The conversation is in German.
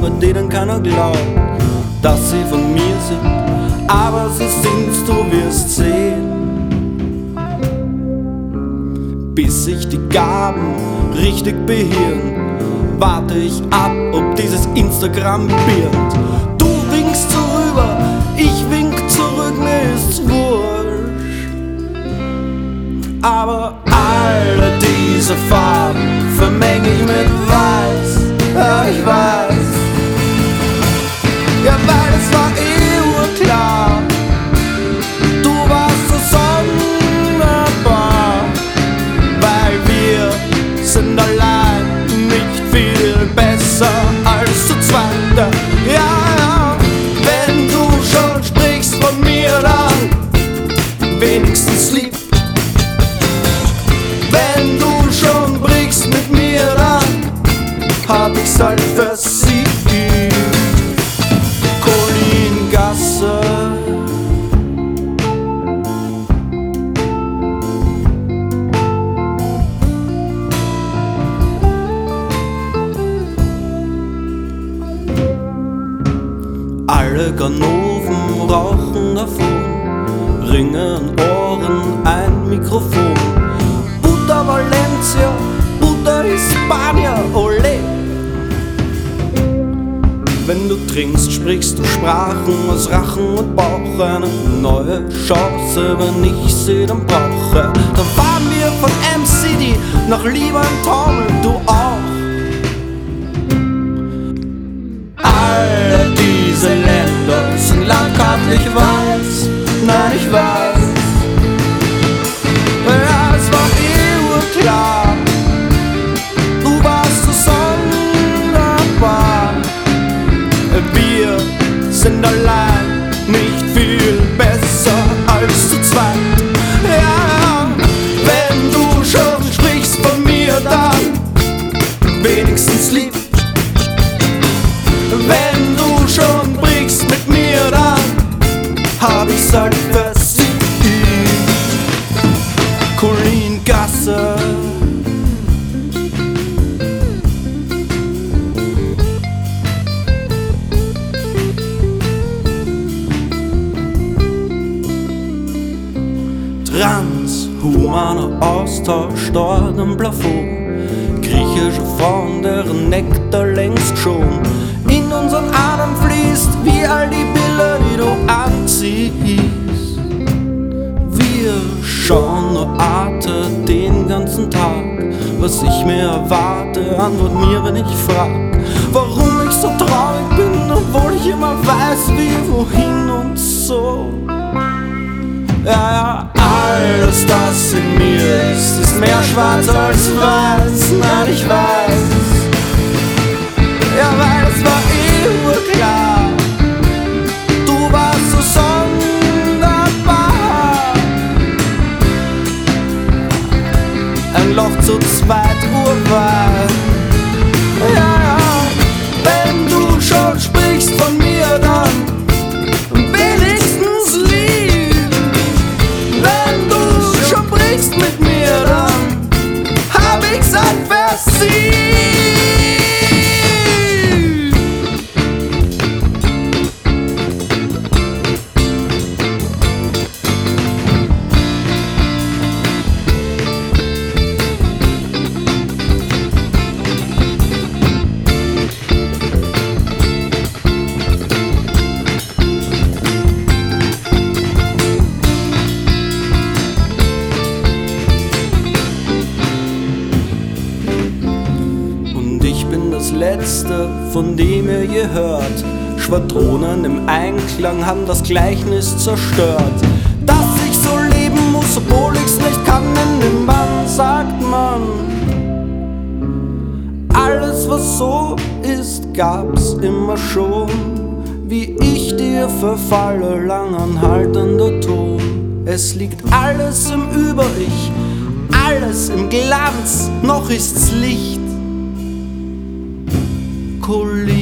bei denen keiner glaubt, dass sie von mir sind, aber sie sind's, du wirst sehen. Bis sich die Gaben richtig behirren, warte ich ab, ob dieses Instagram birgt. Du winkst so rüber, ich wink zurück, mir ist's wurscht. Aber alle diese Farben vermeng ich mit Weiß, ja ich weiß. Ja, weil es war urklar, du warst so sonderbar, weil wir sind allein nicht viel besser als zu zweit. Ja, wenn du schon sprichst von mir, dann wenigstens lieb. Wenn du schon brichst mit mir, dann hab ich's halt versiegt. Colingasse. Alle Ganoven rauchen davon, Ringe an Ohren, ein Mikrofon. Puta Valencia, Puta Hispania, ole. Wenn du trinkst, sprichst du Sprachen aus Rachen und Bauch. Eine neue Chance, wenn ich sie dann brauche. Da fahren wir von MCD nach Liban-Taumel, du auch. Alle diese Länder sind landkartlich weiß, nein ich weiß. Ja, es war urklar, du warst so sonderbar. Wir sind allein nicht viel besser als zu zweit. Ja, wenn du schon sprichst von mir, dann wenigstens lieb. Wenn du schon brichst mit mir, dann hab ich's halt versiegt. Colingasse. Transhumaner Austausch dort am Plafond. Griechische Frauen, deren Nektar längst schon in unseren Adern fließt, wie all die Bilder, die du anziehst. Wir schauen nur Arte den ganzen Tag. Was ich mir erwarte, antwort mir, wenn ich frag, warum ich so traurig bin, obwohl ich immer weiß, wie, wohin und so. Ja, alles, das in mir ist mehr schwarz als weiß, nein, ich weiß. Ja, weil es war urklar, du warst so sonderbar. Ein Loch zu zweit, urweit. Ja, wenn du schon sprichst von mir, dann wenigstens lieb. Wenn du schon brichst mit mir, dann hab ich's halt versiegt. Das Letzte, von dem ihr je hört. Schwadronen im Einklang haben das Gleichnis zerstört. Dass ich so leben muss, obwohl ich's nicht kann, in dem Bann sagt man. Alles, was so ist, gab's immer schon. Wie ich dir verfalle, langanhaltender Ton. Es liegt alles im Über-Ich, alles im Glanz, noch ist's Licht. Colingasse.